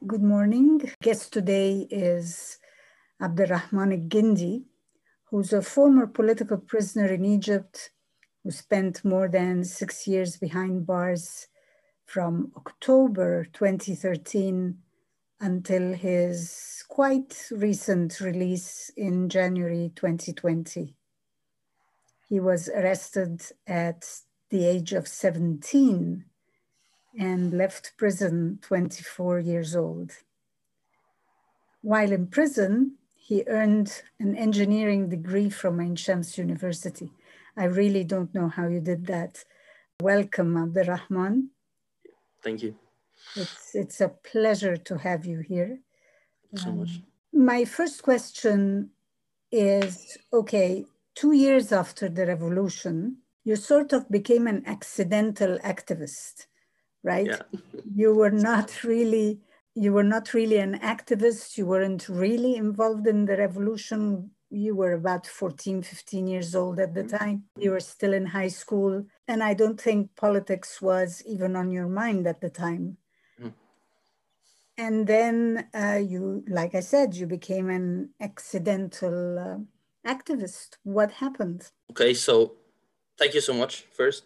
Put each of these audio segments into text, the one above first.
Good morning. Guest today is Abdulrahman al-Gindi, who's a former political prisoner in Egypt who spent more than 6 years behind bars from October 2013 until his quite recent release in January 2020. He was arrested at the age of 17 and left prison 24 years old. While in prison, he earned an engineering degree from Ain Shams University. I really don't know how you did that. Welcome, Abdulrahman. Thank you. It's a pleasure to have you here. Thank you so much. My first question is, okay, 2 years after the revolution, you sort of became an accidental activist, right? Yeah. You were not really an activist. You weren't really involved in the revolution. You were about 14, 15 years old at the time. You were still in high school. And I don't think politics was even on your mind at the time. Mm. And then you, like I said, you became an accidental activist. What happened? Okay, so thank you so much first.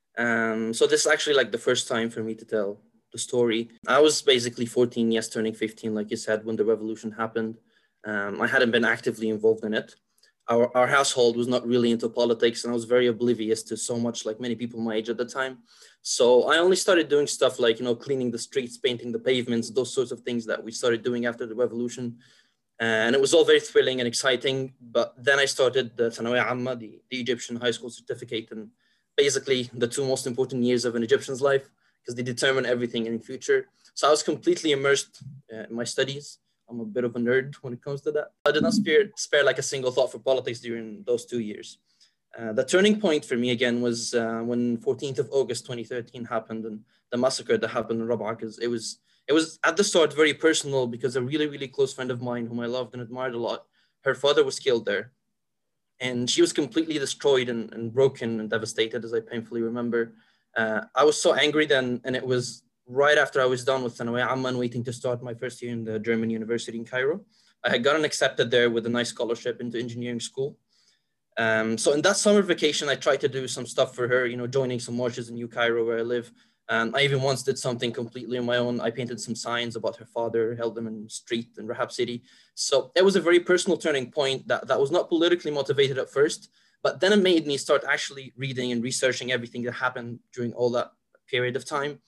So this is actually like the first time for me to tell the story. I was basically 14, yes, turning 15, like you said, when the revolution happened. I hadn't been actively involved in it. Our household was not really into politics, and I was very oblivious to so much, like many people my age at the time. So I only started doing stuff like, cleaning the streets, painting the pavements, those sorts of things that we started doing after the revolution. And it was all very thrilling and exciting. But then I started the Thanawiya Amma, the Egyptian high school certificate, and basically the two most important years of an Egyptian's life, because they determine everything in the future. So I was completely immersed in my studies. I'm a bit of a nerd when it comes to that. I did not spare like a single thought for politics during those 2 years. The turning point for me again was when 14th of August 2013 happened, and the massacre that happened in Rabaa, because it was at the start very personal, because a really, really close friend of mine whom I loved and admired a lot, her father was killed there. And she was completely destroyed and broken and devastated, as I painfully remember. I was so angry then, and it was right after I was done with Thanawiya Amma and waiting to start my first year in the German university in Cairo. I had gotten accepted there with a nice scholarship into engineering school. So in that summer vacation, I tried to do some stuff for her, joining some marches in New Cairo where I live. I even once did something completely on my own. I painted some signs about her father, held them in the street in Rahab City. So it was a very personal turning point that was not politically motivated at first, but then it made me start actually reading and researching everything that happened during all that period of time.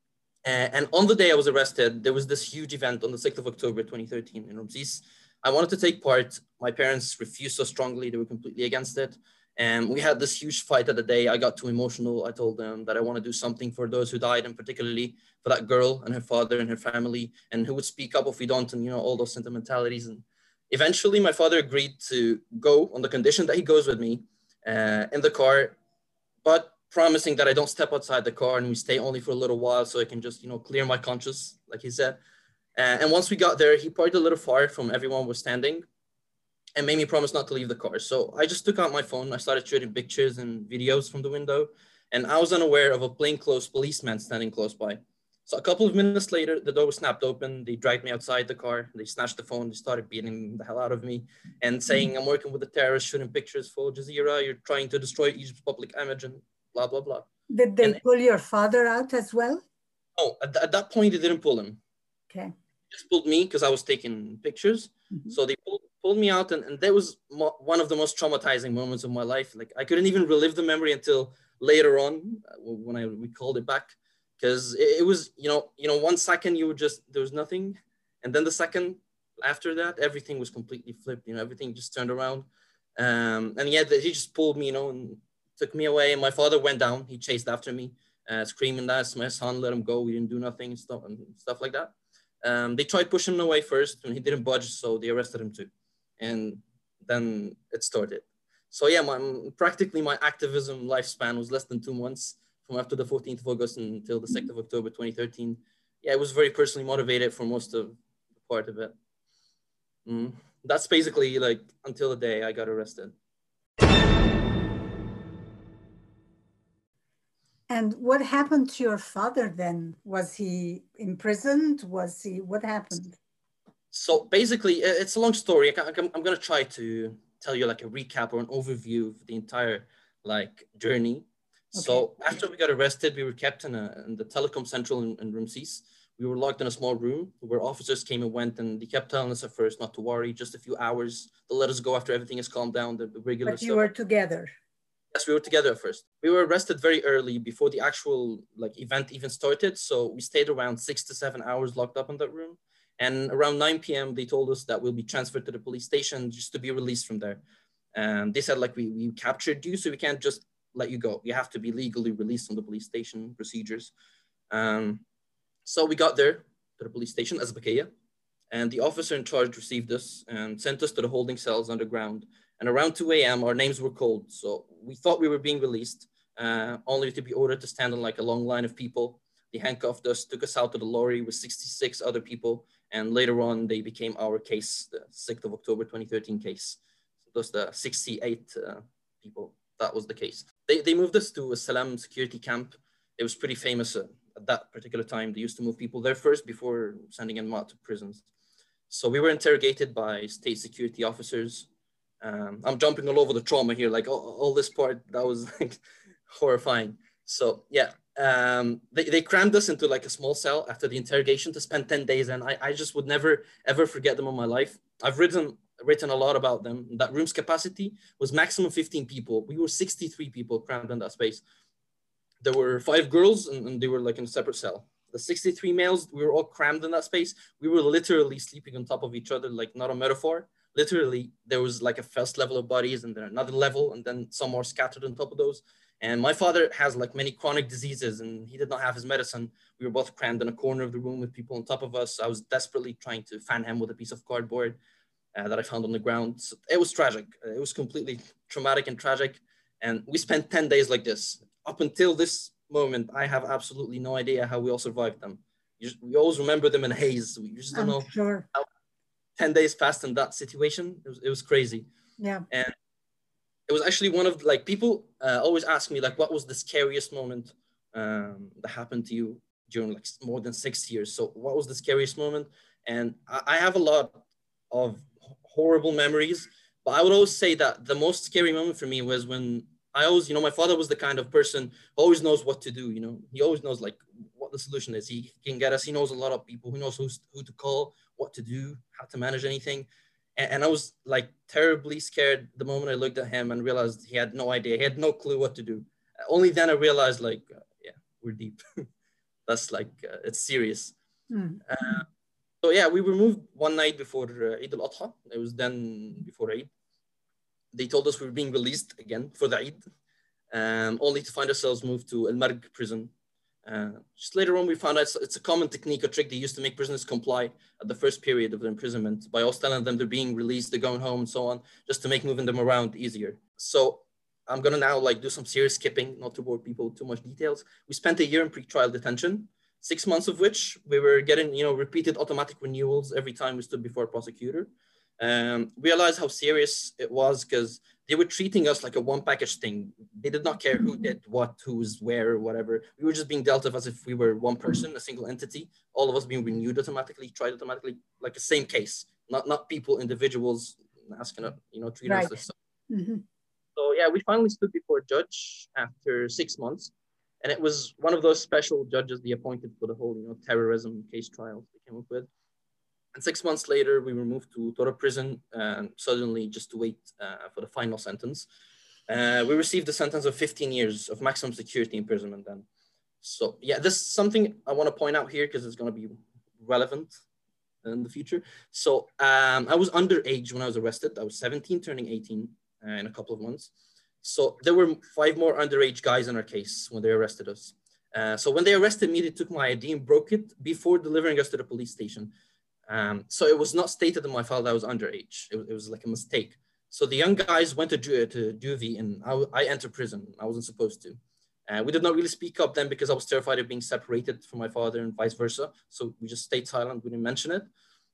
And on the day I was arrested, there was this huge event on the 6th of October, 2013 in Ramses. I wanted to take part. My parents refused so strongly. They were completely against it. And we had this huge fight of the day. I got too emotional. I told them that I want to do something for those who died, and particularly for that girl and her father and her family, and who would speak up if we don't, and all those sentimentalities. And eventually my father agreed to go on the condition that he goes with me in the car, but promising that I don't step outside the car and we stay only for a little while so I can just, clear my conscience, like he said. And once we got there, he parked a little far from everyone was standing and made me promise not to leave the car. So I just took out my phone. I started shooting pictures and videos from the window, and I was unaware of a plainclothes policeman standing close by. So a couple of minutes later, the door was snapped open. They dragged me outside the car. They snatched the phone. They started beating the hell out of me and saying, I'm working with the terrorists, shooting pictures for Al Jazeera. You're trying to destroy Egypt's public image and blah, blah, blah. Did they pull your father out as well? No, at that point, they didn't pull him. Okay. Just pulled me because I was taking pictures. Mm-hmm. So they pulled me out, and that was one of the most traumatizing moments of my life. Like I couldn't even relive the memory until later on when I recalled it back, because it was, 1 second you were just, there was nothing. And then the second after that, everything was completely flipped, everything just turned around. And yeah, he just pulled me, and took me away. And my father went down. He chased after me, screaming, that's my son, let him go. We didn't do nothing and stuff like that. They tried pushing him away first, and he didn't budge, so they arrested him too. And then it started. So yeah, practically my activism lifespan was less than 2 months, from after the 14th of August until the 6th of October, 2013. Yeah, it was very personally motivated for most of the part of it. That's basically like until the day I got arrested. And what happened to your father then? Was he imprisoned? What happened? So basically, it's a long story. I'm going to try to tell you like a recap or an overview of the entire like journey. Okay. So after we got arrested, we were kept in the Telecom Central in Ramses. We were locked in a small room where officers came and went, and they kept telling us at first not to worry, just a few hours. They'll let us go after everything has calmed down, the regular But stuff. you were together. Yes, we were together at first. We were arrested very early before the actual like event even started. So we stayed around 6 to 7 hours locked up in that room. And around 9 p.m., they told us that we'll be transferred to the police station just to be released from there. And they said, like, we captured you, so we can't just let you go. You have to be legally released from the police station procedures. So we got there to the police station, Azbakiyya, and the officer in charge received us and sent us to the holding cells underground. And around 2 a.m., our names were called. So we thought we were being released, only to be ordered to stand in like a long line of people. They handcuffed us, took us out to the lorry with 66 other people. And later on, they became our case, the 6th of October, 2013 case. So those the 68 people, that was the case. They moved us to a Salam security camp. It was pretty famous at that particular time. They used to move people there first before sending them out to prisons. So we were interrogated by state security officers. I'm jumping all over the trauma here, like all this part, that was like horrifying. So yeah, they crammed us into like a small cell after the interrogation to spend 10 days. And I just would never, ever forget them in my life. I've written a lot about them. That room's capacity was maximum 15 people. We were 63 people crammed in that space. There were 5 girls and they were like in a separate cell. The 63 males, we were all crammed in that space. We were literally sleeping on top of each other, like not a metaphor. Literally, there was like a first level of bodies and then another level, and then some more scattered on top of those. And my father has like many chronic diseases and he did not have his medicine. We were both crammed in a corner of the room with people on top of us. I was desperately trying to fan him with a piece of cardboard that I found on the ground. So it was tragic. It was completely traumatic and tragic. And we spent 10 days like this. Up until this moment, I have absolutely no idea how we all survived them. We always remember them in haze. We just don't know sure. how 10 days passed in that situation. It was crazy. Yeah. And it was actually one of like people always ask me like, what was the scariest moment that happened to you during like more than 6 years? So what was the scariest moment? And I have a lot of horrible memories, but I would always say that the most scary moment for me was when I always, my father was the kind of person who always knows what to do. He always knows like what the solution is. He can get us. He knows a lot of people. He knows who to call, what to do, how to manage anything. And I was like terribly scared the moment I looked at him and realized he had no idea. He had no clue what to do. Only then I realized like, yeah, we're deep. That's like, it's serious. So yeah, we were moved one night before Eid al-Adha. It was then before Eid. They told us we were being released again for the Eid, only to find ourselves moved to Al Marg prison. Just later on, we found out it's a common technique, a trick they used to make prisoners comply at the first period of their imprisonment by always telling them they're being released, they're going home and so on, just to make moving them around easier. So I'm gonna now like do some serious skipping, not to bore people with too much details. We spent a year in pre-trial detention, 6 months of which we were getting, repeated automatic renewals every time we stood before a prosecutor. Realized how serious it was because they were treating us like a one package thing. They did not care who did what, who was where, or whatever. We were just being dealt with as if we were one person, a single entity, all of us being renewed automatically, tried automatically, like the same case, not people, individuals asking, treating us as mm-hmm. So yeah, we finally stood before a judge after 6 months. And it was one of those special judges they appointed for the whole, terrorism case trials they came up with. And 6 months later, we were moved to Tora prison, suddenly just to wait for the final sentence. We received a sentence of 15 years of maximum security imprisonment then. So yeah, this is something I want to point out here because it's going to be relevant in the future. So I was underage when I was arrested. I was 17, turning 18 in a couple of months. So there were 5 more underage guys in our case when they arrested us. So when they arrested me, they took my ID and broke it before delivering us to the police station. So it was not stated in my file that I was underage. It was like a mistake. So the young guys went to juvie and I entered prison. I wasn't supposed to. We did not really speak up then because I was terrified of being separated from my father and vice versa. So we just stayed silent. We didn't mention it.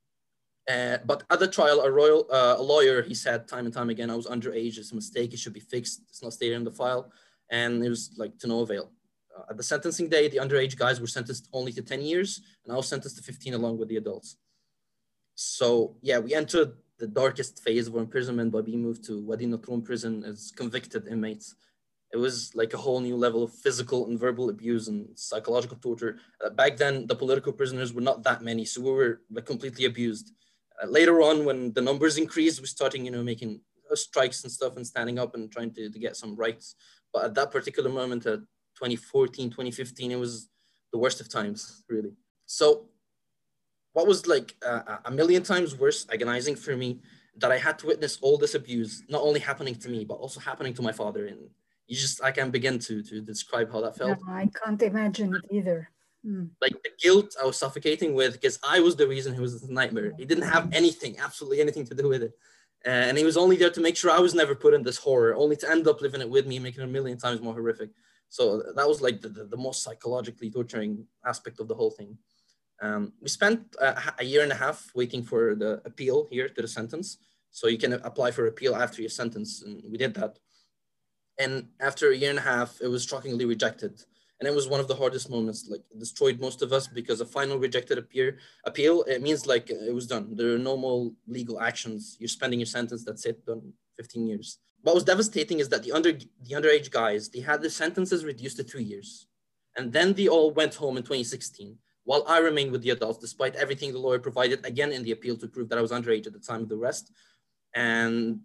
But at the trial, a lawyer, he said time and time again, I was underage. It's a mistake. It should be fixed. It's not stated in the file. And it was like to no avail. at the sentencing day, the underage guys were sentenced only to 10 years, and I was sentenced to 15 along with the adults. So yeah, we entered the darkest phase of our imprisonment by being moved to Wadi Natron prison as convicted inmates. It was like a whole new level of physical and verbal abuse and psychological torture. Back then, the political prisoners were not that many, so we were like completely abused. Later on, when the numbers increased, we started, making strikes and stuff and standing up and trying to get some rights. But at that particular moment, 2014, 2015, it was the worst of times, really. So what was like a million times worse, agonizing for me, that I had to witness all this abuse, not only happening to me, but also happening to my father. And I can't begin to describe how that felt. No, I can't imagine it either. Like the guilt I was suffocating with, because I was the reason he was a nightmare. He didn't have anything, absolutely anything to do with it. And he was only there to make sure I was never put in this horror, only to end up living it with me, making it a million times more horrific. So that was like the most psychologically torturing aspect of the whole thing. We spent a year and a half waiting for the appeal here to the sentence. So you can apply for appeal after your sentence, and we did that. And after a year and a half, it was shockingly rejected. And it was one of the hardest moments, like it destroyed most of us, because a final rejected appeal, it means like it was done. There are no more legal actions. You're spending your sentence, that's it, done, 15 years. What was devastating is that the underage guys, they had their sentences reduced to 3 years. And then they all went home in 2016, while I remained with the adults, despite everything the lawyer provided, again, in the appeal to prove that I was underage at the time of the arrest. And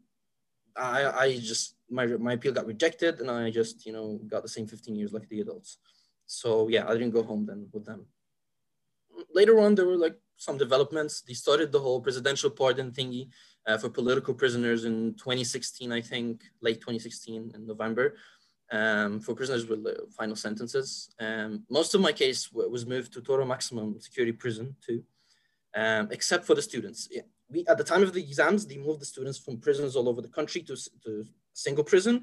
my appeal got rejected, and I just, got the same 15 years like the adults. So yeah, I didn't go home then with them. Later on, there were like some developments. They started the whole presidential pardon thingy for political prisoners in 2016, I think, late 2016 in November, for prisoners with final sentences. Most of my case was moved to Toro Maximum Security Prison too, except for the students. At the time of the exams, they moved the students from prisons all over the country to a single prison,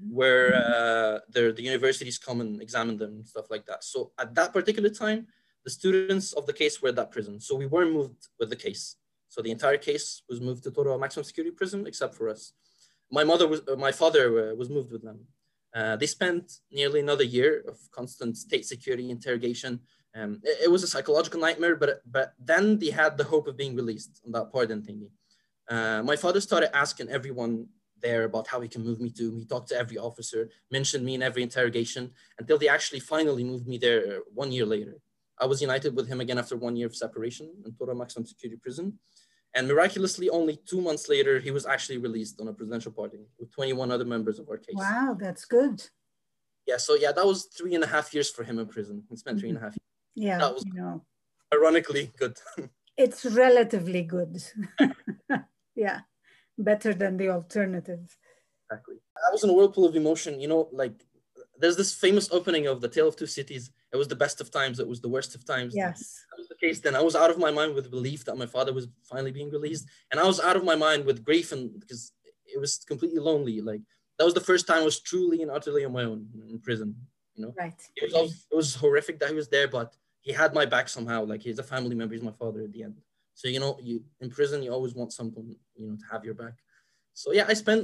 where the universities come and examine them and stuff like that. So at that particular time, the students of the case were at that prison. So we weren't moved with the case. So the entire case was moved to Toro Maximum Security Prison, except for us. My father was moved with them. They spent nearly another year of constant state security interrogation. It was a psychological nightmare, but then they had the hope of being released on that pardon thingy. My father started asking everyone there about how he can move me to. He talked to every officer, mentioned me in every interrogation, until they actually finally moved me there 1 year later. I was united with him again after 1 year of separation in Toro Maximum Security Prison. And miraculously, only 2 months later, he was actually released on a presidential pardon with 21 other members of our case. Wow, that's good. Yeah, so yeah, that was 3.5 years for him in prison. He spent 3.5 years. Yeah, that was ironically good. It's relatively good. Yeah, better than the alternative. Exactly. I was in a whirlpool of emotion, like there's this famous opening of The Tale of Two Cities. It was the best of times. It was the worst of times. Yes. That was the case then. I was out of my mind with relief that my father was finally being released. And I was out of my mind with grief, and because it was completely lonely. Like that was the first time I was truly and utterly on my own in prison, Right. It was horrific that he was there, but he had my back somehow. Like he's a family member. He's my father at the end. So, you in prison, you always want someone, to have your back. So yeah, I spent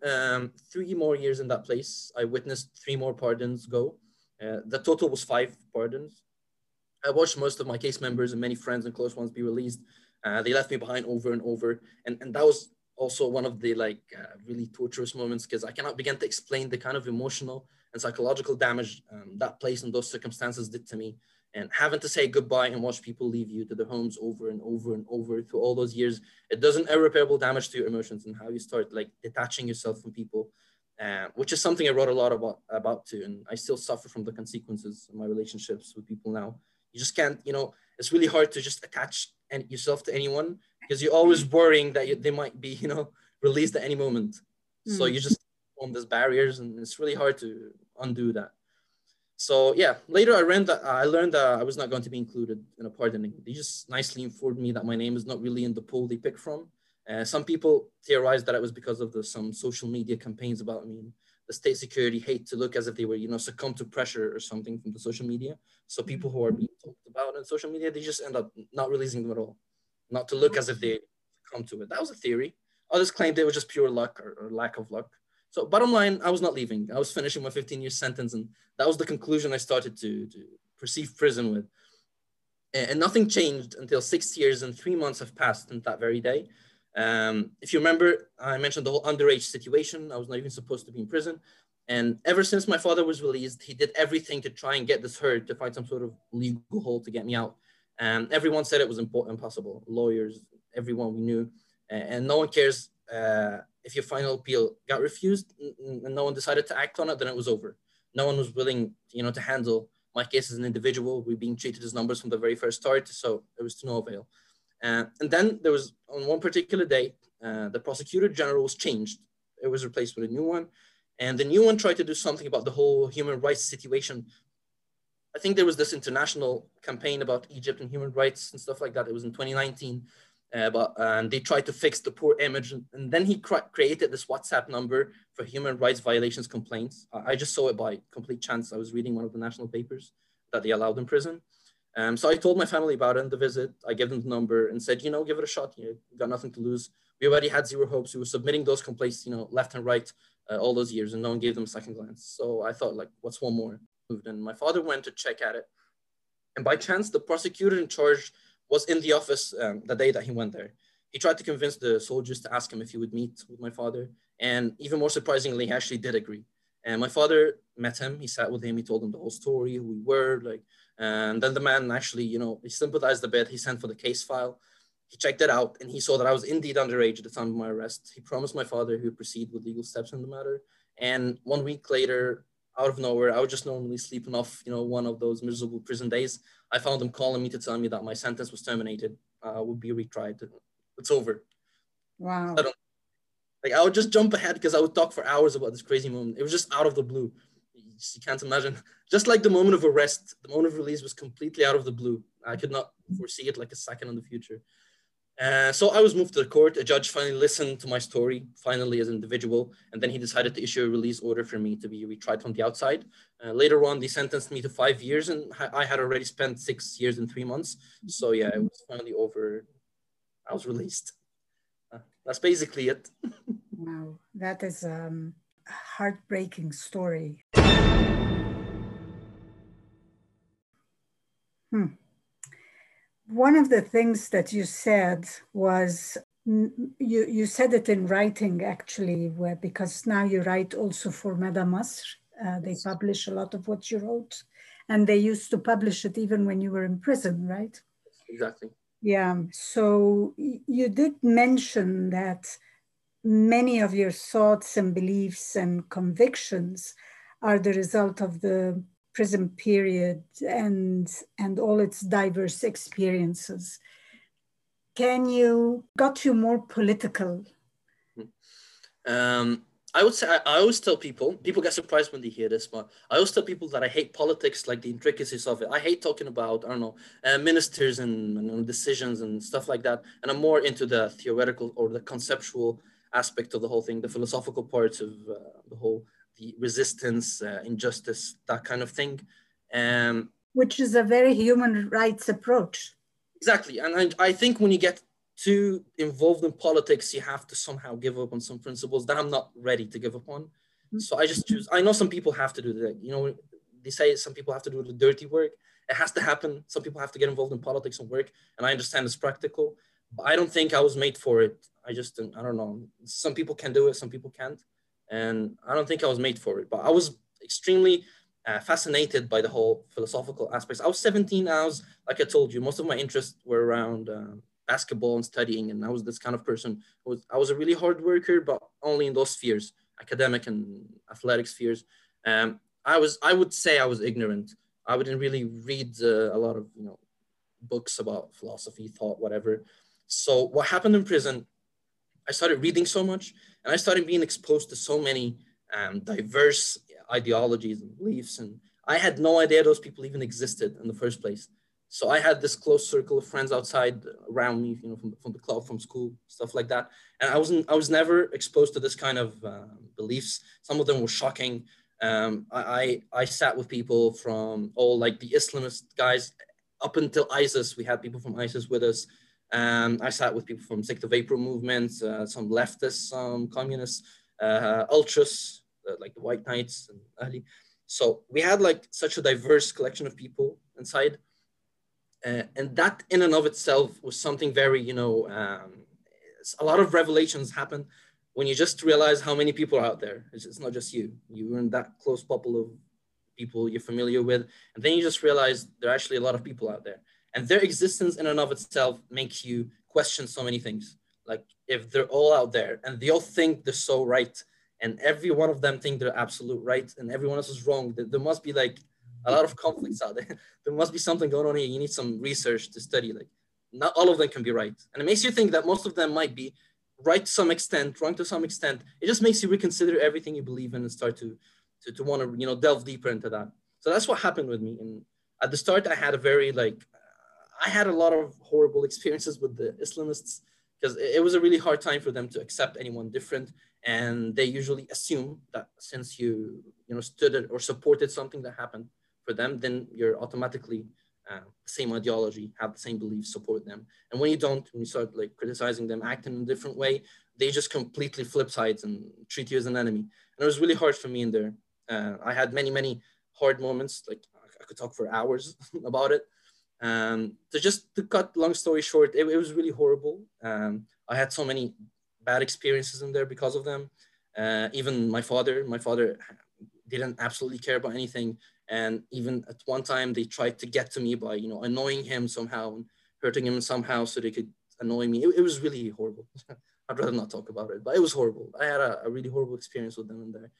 3 more years in that place. I witnessed 3 more pardons go. The total was 5 pardons. I watched most of my case members and many friends and close ones be released. They left me behind over and over. And that was also one of the really torturous moments, because I cannot begin to explain the kind of emotional and psychological damage that place and those circumstances did to me. And having to say goodbye and watch people leave you to their homes over and over and over through all those years, it does an irreparable damage to your emotions and how you start detaching yourself from people, which is something I wrote a lot about too. And I still suffer from the consequences of my relationships with people now. You just can't, it's really hard to just attach yourself to anyone, because you're always worrying that they might be, released at any moment. So you just form these barriers, and it's really hard to undo that. So yeah, later I learned that I was not going to be included in a pardoning. They just nicely informed me that my name is not really in the pool they picked from. Some people theorized that it was because of some social media campaigns about me. The state security hate to look as if they were, succumb to pressure or something from the social media. So people who are being talked about on social media, they just end up not releasing them at all, not to look as if they come to it. That was a theory. Others claimed it was just pure luck or lack of luck. So bottom line, I was not leaving. I was finishing my 15-year sentence, and that was the conclusion I started to perceive prison with. And nothing changed until 6 years and 3 months have passed in that very day. If you remember, I mentioned the whole underage situation. I was not even supposed to be in prison. And ever since my father was released, he did everything to try and get this heard, to find some sort of legal hold to get me out. And everyone said it was impossible. Lawyers, everyone we knew, and no one cares if your final appeal got refused and no one decided to act on it, then it was over. No one was willing, to handle my case as an individual. We were being treated as numbers from the very first start, so it was to no avail. And then there was, on one particular day, the prosecutor general was changed. It was replaced with a new one. And the new one tried to do something about the whole human rights situation. I think there was this international campaign about Egypt and human rights and stuff like that. It was in 2019. And they tried to fix the poor image. And then he created this WhatsApp number for human rights violations complaints. I just saw it by complete chance. I was reading one of the national papers that they allowed in prison. So I told my family about it in the visit. I gave them the number and said, give it a shot. You got nothing to lose. We already had zero hopes. We were submitting those complaints, left and right all those years, and no one gave them a second glance. So I thought, like, what's one more? And my father went to check at it. And by chance, the prosecutor in charge was in the office the day that he went there. He tried to convince the soldiers to ask him if he would meet with my father. And even more surprisingly, he actually did agree. And my father met him. He sat with him. He told him the whole story, who we were, and then the man actually, he sympathized a bit. He sent for the case file. He checked it out and he saw that I was indeed underage at the time of my arrest. He promised my father he would proceed with legal steps in the matter. And 1 week later, out of nowhere, I was just normally sleeping off, one of those miserable prison days. I found him calling me to tell me that my sentence was terminated, would be retried. It's over. Wow. I would just jump ahead because I would talk for hours about this crazy moment. It was just out of the blue. You can't imagine. Just like the moment of arrest, the moment of release was completely out of the blue. I could not foresee it like a second in the future. So I was moved to the court. A judge finally listened to my story, finally as an individual, and then he decided to issue a release order for me to be retried from the outside. Later on, they sentenced me to 5 years, and I had already spent 6 years and 3 months. So yeah, it was finally over. I was released. That's basically it. Wow, that is a heartbreaking story. One of the things that you said was, you said it in writing actually, because now you write also for Mada Masr. They publish a lot of what you wrote, and they used to publish it even when you were in prison, right? Exactly. Yeah, so you did mention that many of your thoughts and beliefs and convictions are the result of the prison period and all its diverse experiences. Got you more political? I would say, I always tell people get surprised when they hear this, but I always tell people that I hate politics, like the intricacies of it. I hate talking about, ministers and decisions and stuff like that. And I'm more into the theoretical or the conceptual aspect of the whole thing, the philosophical parts of the resistance, injustice, that kind of thing. Which is a very human rights approach. Exactly. And I think when you get too involved in politics, you have to somehow give up on some principles that I'm not ready to give up on. Mm-hmm. So I just choose. I know some people have to do that. They say some people have to do the dirty work. It has to happen. Some people have to get involved in politics and work. And I understand it's practical, but I don't think I was made for it. I don't know. Some people can do it. Some people can't. And I don't think I was made for it, but I was extremely fascinated by the whole philosophical aspects. I was 17. Like I told you, most of my interests were around basketball and studying, and I was this kind of person. I was a really hard worker, but only in those spheres, academic and athletic spheres. I would say I was ignorant. I wouldn't really read a lot of books about philosophy, thought, whatever. So what happened in prison, I started reading so much, and I started being exposed to so many diverse ideologies and beliefs, and I had no idea those people even existed in the first place. So I had this close circle of friends outside around me, from the club, from school, stuff like that. And I was never exposed to this kind of beliefs. Some of them were shocking. I sat with people from all like the Islamist guys up until ISIS. We had people from ISIS with us. I sat with people from Sect of April movements, some leftists, some communists. ultras, like the White Knights and Ahli. So we had like such a diverse collection of people inside. And that in and of itself was something very, a lot of revelations happen when you just realize how many people are out there. It's not just you. You're in that close bubble of people you're familiar with. And then you just realize there are actually a lot of people out there. And their existence in and of itself makes you question so many things. Like if they're all out there and they all think they're so right, and every one of them think they're absolute right, and everyone else is wrong, there must be like a lot of conflicts out there. There must be something going on here. You need some research to study. Like not all of them can be right. And it makes you think that most of them might be right to some extent, wrong to some extent. It just makes you reconsider everything you believe in and start to want to, delve deeper into that. So that's what happened with me. And at the start, I had I had a lot of horrible experiences with the Islamists because it was a really hard time for them to accept anyone different. And they usually assume that since you stood or supported something that happened for them, then you're automatically the same ideology, have the same beliefs, support them. And when you don't, when you start like criticizing them, acting in a different way, they just completely flip sides and treat you as an enemy. And it was really hard for me in there. I had many, many hard moments. Like I could talk for hours about it. To cut long story short, it was really horrible. I had so many bad experiences in there because of them. Even my father didn't absolutely care about anything. And even at one time they tried to get to me by, annoying him somehow and hurting him somehow so they could annoy me. It was really horrible. I'd rather not talk about it, but it was horrible. I had a really horrible experience with them in there.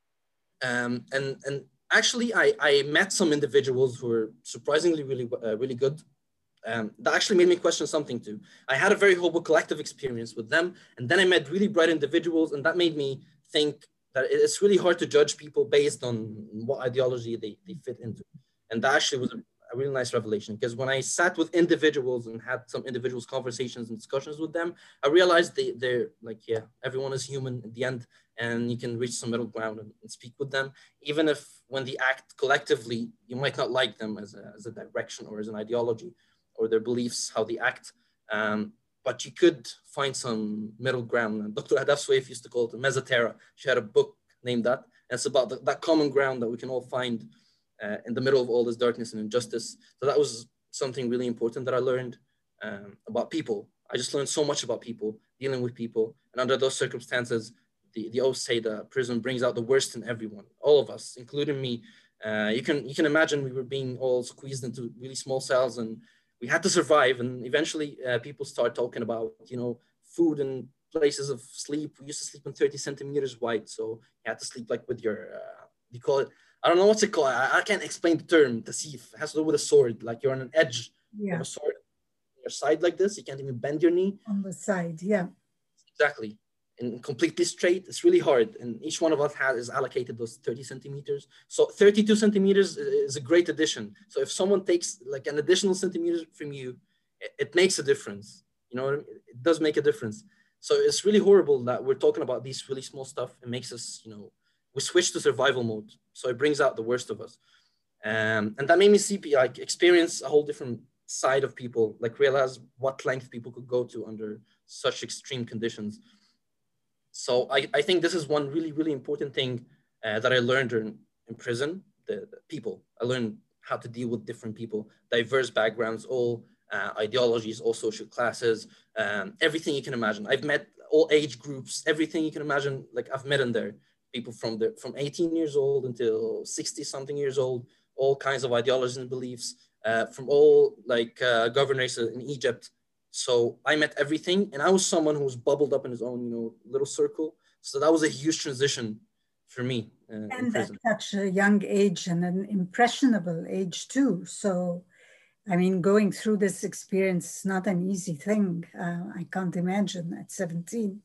And actually I met some individuals who were surprisingly really good. That actually made me question something too. I had a very horrible collective experience with them. And then I met really bright individuals, and that made me think that it's really hard to judge people based on what ideology they fit into. And that actually was a really nice revelation, because when I sat with individuals and had some individuals conversations and discussions with them, I realized they're like, yeah, everyone is human at the end, and you can reach some middle ground and speak with them, even if when they act collectively, you might not like them as a direction or as an ideology or their beliefs, how they act. But you could find some middle ground. And Dr. Hadaf Swaif used to call it the Mesoterra. She had a book named that. And it's about that common ground that we can all find in the middle of all this darkness and injustice. So that was something really important that I learned about people. I just learned so much about people, dealing with people. And under those circumstances, the oath say that prison brings out the worst in everyone, all of us, including me. You can imagine we were being all squeezed into really small cells, and we had to survive. And eventually people start talking about, food and places of sleep. We used to sleep in 30 centimeters wide. So you had to sleep like with your, you call it, I don't know what's it called. I can't explain the term, tasif. It has to do with a sword. Like you're on an edge of a sword, on your side like this. You can't even bend your knee. On the side, yeah. Exactly. And completely straight. It's really hard. And each one of us is allocated those 30 centimeters. So 32 centimeters is a great addition. So if someone takes like an additional centimeter from you, it makes a difference. You know what I mean? It does make a difference. So it's really horrible that we're talking about these really small stuff. It makes us, we switch to survival mode. So it brings out the worst of us. And that made me experience a whole different side of people, like realize what length people could go to under such extreme conditions. So I think this is one really, really important thing that I learned in prison, the people. I learned how to deal with different people, diverse backgrounds, all ideologies, all social classes, everything you can imagine. I've met all age groups, everything you can imagine, like I've met in there. People from 18 years old until 60 something years old, all kinds of ideologies and beliefs, from all governors in Egypt. So I met everything, and I was someone who was bubbled up in his own, little circle. So that was a huge transition for me. And at such a young age, and an impressionable age too. So, I mean, going through this experience is not an easy thing. I can't imagine at 17.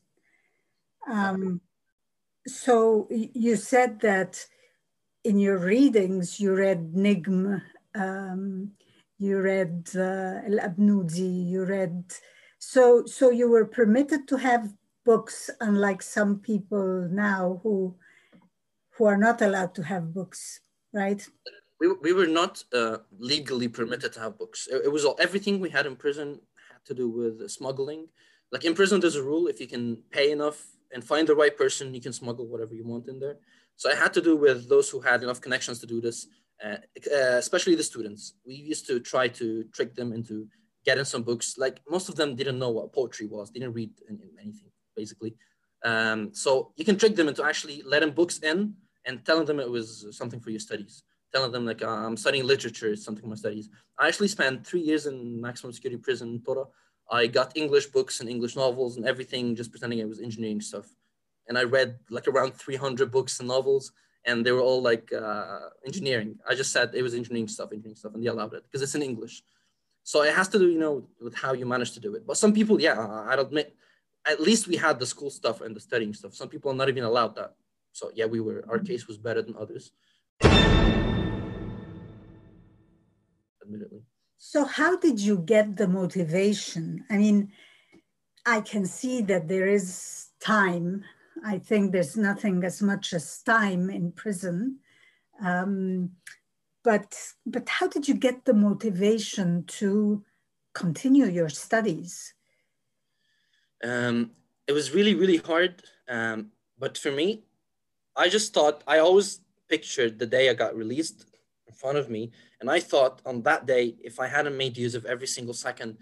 So you said that in your readings, you read Nigm, you read Al-Abnudi, you read, so you were permitted to have books, unlike some people now who are not allowed to have books, right? We were not legally permitted to have books. It was everything we had in prison had to do with smuggling. Like in prison, there's a rule: if you can pay enough and find the right person. You can smuggle whatever you want in there. So I had to do with those who had enough connections to do this, especially the students. We used to try to trick them into getting some books. Like most of them didn't know what poetry was. They didn't read anything, basically. So you can trick them into actually letting books in and telling them it was something for your studies. Telling them like, I'm studying literature, it's something for my studies. I actually spent 3 years in maximum security prison in Tora. I got English books and English novels and everything, just pretending it was engineering stuff. And I read like around 300 books and novels, and they were all like engineering. I just said it was engineering stuff, and they allowed it because it's in English. So it has to do, you know, with how you manage to do it. But some people, yeah, I'd admit, at least we had the school stuff and the studying stuff. Some people are not even allowed that. So yeah, our case was better than others, admittedly. So how did you get the motivation? I mean, I can see that there is time. I think there's nothing as much as time in prison. But how did you get the motivation to continue your studies? It was really, really hard. But for me, I just thought, I always pictured the day I got released in front of me. And I thought on that day, if I hadn't made use of every single second,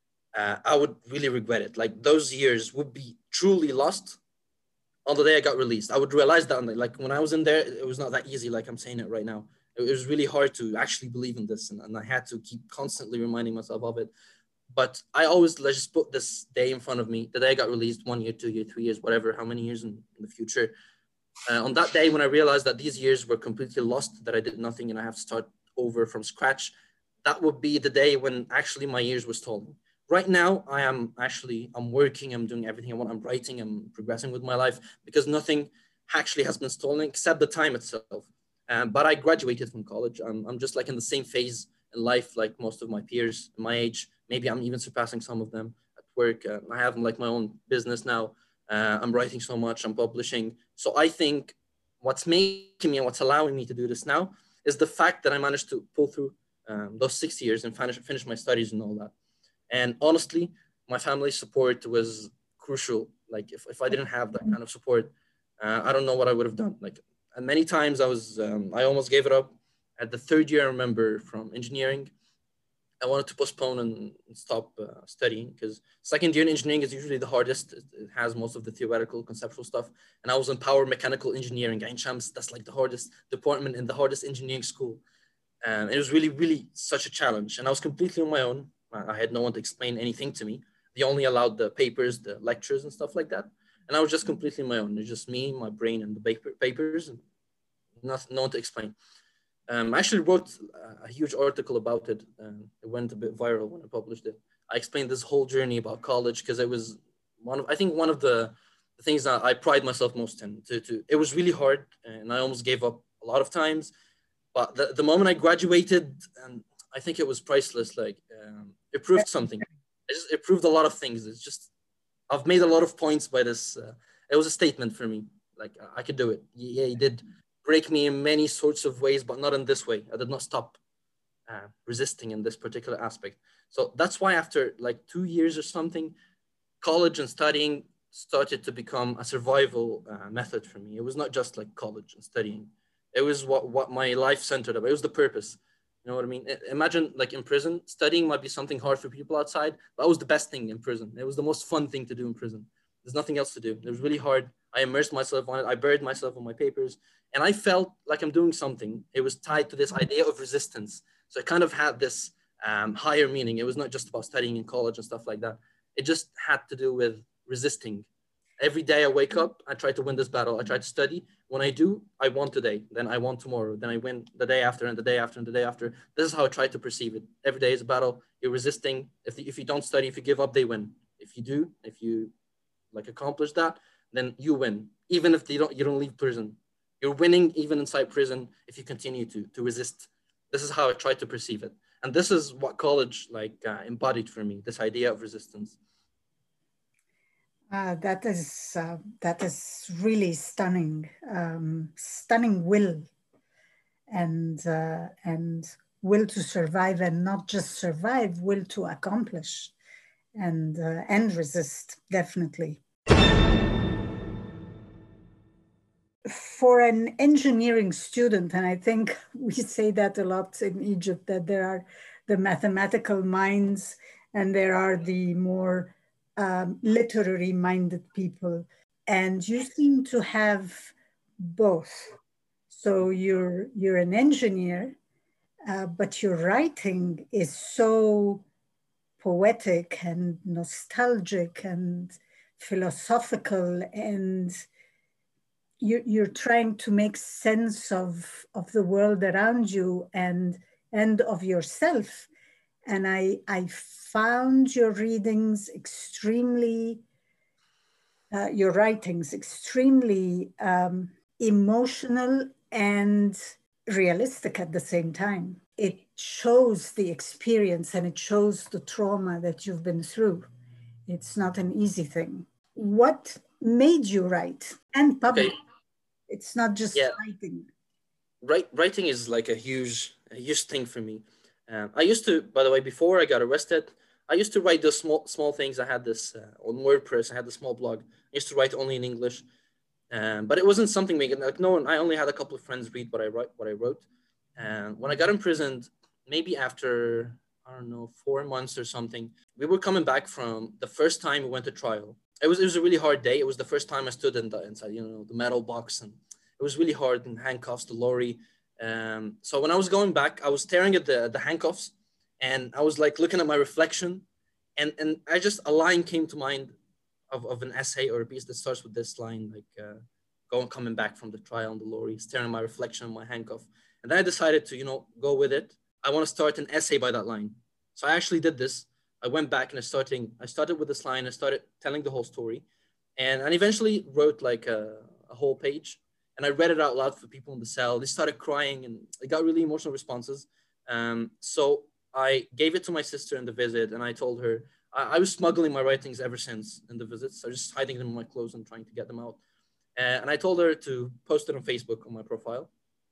I would really regret it. Like those years would be truly lost on the day I got released. I would realize that, like when I was in there, it was not that easy. Like I'm saying it right now. It was really hard to actually believe in this. And I had to keep constantly reminding myself of it. But I always just put this day in front of me, the day I got released, 1 year, 2 year, 3 years, whatever, how many years in the future. On that day, when I realized that these years were completely lost, that I did nothing and I have to start over from scratch, that would be the day when actually my years were stolen. Right now, I'm working, I'm doing everything I want, I'm writing, I'm progressing with my life because nothing actually has been stolen except the time itself. But I graduated from college. I'm just like in the same phase in life like most of my peers my age. Maybe I'm even surpassing some of them at work. I have like my own business now. I'm writing so much, I'm publishing. So I think what's making me and what's allowing me to do this now is the fact that I managed to pull through those 6 years and finish my studies and all that. And honestly, my family's support was crucial. Like if I didn't have that kind of support, I don't know what I would have done. Like, and many times I almost gave it up. At the third year, I remember, from engineering, I wanted to postpone and stop studying because second year in engineering is usually the hardest. It has most of the theoretical, conceptual stuff. And I was in power mechanical engineering, Ain Shams. That's like the hardest department in the hardest engineering school. It was really, really such a challenge. And I was completely on my own. I had no one to explain anything to me. They only allowed the papers, the lectures and stuff like that. And I was just completely on my own. It's just me, my brain, and the papers, and no one to explain. I actually wrote a huge article about it. It went a bit viral when I published it. I explained this whole journey about college because it was one of the things that I pride myself most in. It was really hard, and I almost gave up a lot of times. But the moment I graduated, and I think it was priceless. Like it proved something. It proved a lot of things. It's just I've made a lot of points by this. It was a statement for me. Like I could do it. Yeah, he did break me in many sorts of ways, but not in this way. I did not stop resisting in this particular aspect. So that's why after like 2 years or something, college and studying started to become a survival method for me. It was not just like college and studying. It was what my life centered about. It was the purpose. You know what I mean? Imagine like in prison, studying might be something hard for people outside, but that was the best thing in prison. It was the most fun thing to do in prison. There's nothing else to do. It was really hard. I immersed myself on it. I buried myself on my papers, and I felt like I'm doing something. It was tied to this idea of resistance. So it kind of had this higher meaning. It was not just about studying in college and stuff like that. It just had to do with resisting. Every day I wake up, I try to win this battle. I try to study. When I do, I won today. Then I won tomorrow. Then I win the day after and the day after and the day after. This is how I try to perceive it. Every day is a battle. You're resisting. If you don't study, if you give up, they win. If you do, if you like accomplish that, then you win. Even if you don't leave prison, you're winning even inside prison if you continue to resist. This is how I try to perceive it, and this is what college embodied for me. This idea of resistance. That is really stunning. Stunning will and will to survive, and not just survive, will to accomplish and resist, definitely. for an engineering student, and I think we say that a lot in Egypt, that there are the mathematical minds and there are the more literary minded people. And you seem to have both. So you're an engineer, but your writing is so poetic and nostalgic and philosophical, and you're trying to make sense of the world around you and of yourself. And I found your readings extremely, your writings extremely emotional and realistic at the same time. It shows the experience and it shows the trauma that you've been through. It's not an easy thing. What made you write and publish? Okay. It's not just writing. Writing is like a huge thing for me. I used to, by the way, before I got arrested, I used to write those small things. I had this on WordPress. I had a small blog. I used to write only in English, but it wasn't something making like no one. I only had a couple of friends read what I wrote. And when I got imprisoned, maybe after I don't know 4 months or something, we were coming back from the first time we went to trial. It was a really hard day. It was the first time I stood inside the metal box, and it was really hard in handcuffs, the lorry. So when I was going back, I was staring at the handcuffs, and I was like looking at my reflection, and a line came to mind of an essay or a piece that starts with this line, like coming back from the trial on the lorry, staring at my reflection on my handcuff. And then I decided to, go with it. I want to start an essay by that line. So I actually did this. I went back and I started with this line. I started telling the whole story, and eventually wrote like a whole page. And I read it out loud for people in the cell. They started crying and I got really emotional responses. So I gave it to my sister in the visit, and I told her, I was smuggling my writings ever since in the visits. I was just hiding them in my clothes and trying to get them out. And I told her to post it on Facebook on my profile.